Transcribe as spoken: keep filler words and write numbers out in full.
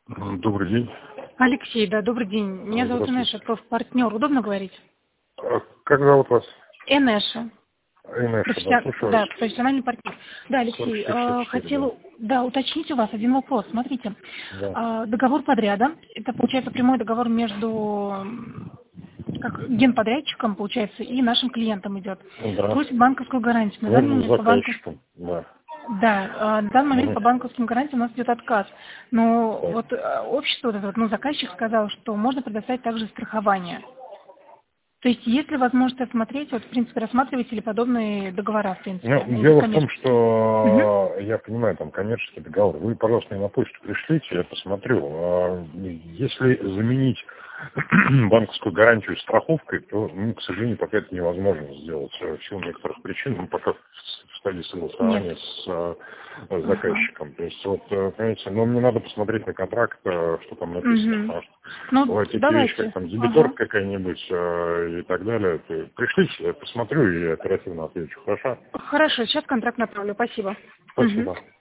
М, Добрый день. Алексей, да, добрый день. Меня зовут Здравствуйте. Инесса, профпартнер. Удобно говорить? А Как зовут вас? Инесса. Инесса, да, Профессион- слушаю вас. Да, профессиональный партнер. Да, сорок Алексей, четыре шестьдесят э, четыре, да. хотела да, уточнить у вас один вопрос. Смотрите, Да. э, договор подряда, это получается прямой договор между м, как генподрядчиком, получается, и нашим клиентом идет. Да. Просит банковскую гарантию. На данный Между момент по банку... заказчиком, да. Да, э, на данный момент Мгм. по банковским гарантиям у нас идет отказ. Но Так. вот э, общество, вот это вот, ну, заказчик сказал, что можно предоставить также страхование. То есть есть ли возможность осмотреть, вот, в принципе, рассматриваете ли подобные договора, в принципе, Ну, или дело в том, коммерческие? Мгм. что я понимаю, там коммерческий договор. Вы, пожалуйста, мне на почту пришлите, я посмотрю. А, Если заменить банковскую гарантию страховкой, то, ну, к сожалению, пока это невозможно сделать э, в силу некоторых причин, ну, пока в в стадии Нет. согласования с э, с Ага. заказчиком. То есть, вот, э, понимаете, но мне надо посмотреть на контракт, э, что там написано, Мгм. потому что Ну, бывают такие вещи, как давайте. там Ага. дебиторка какая-нибудь э, и так далее. То пришлите, я посмотрю и оперативно отвечу. Хорошо? Хорошо, сейчас контракт направлю. Спасибо. Мгм. Спасибо.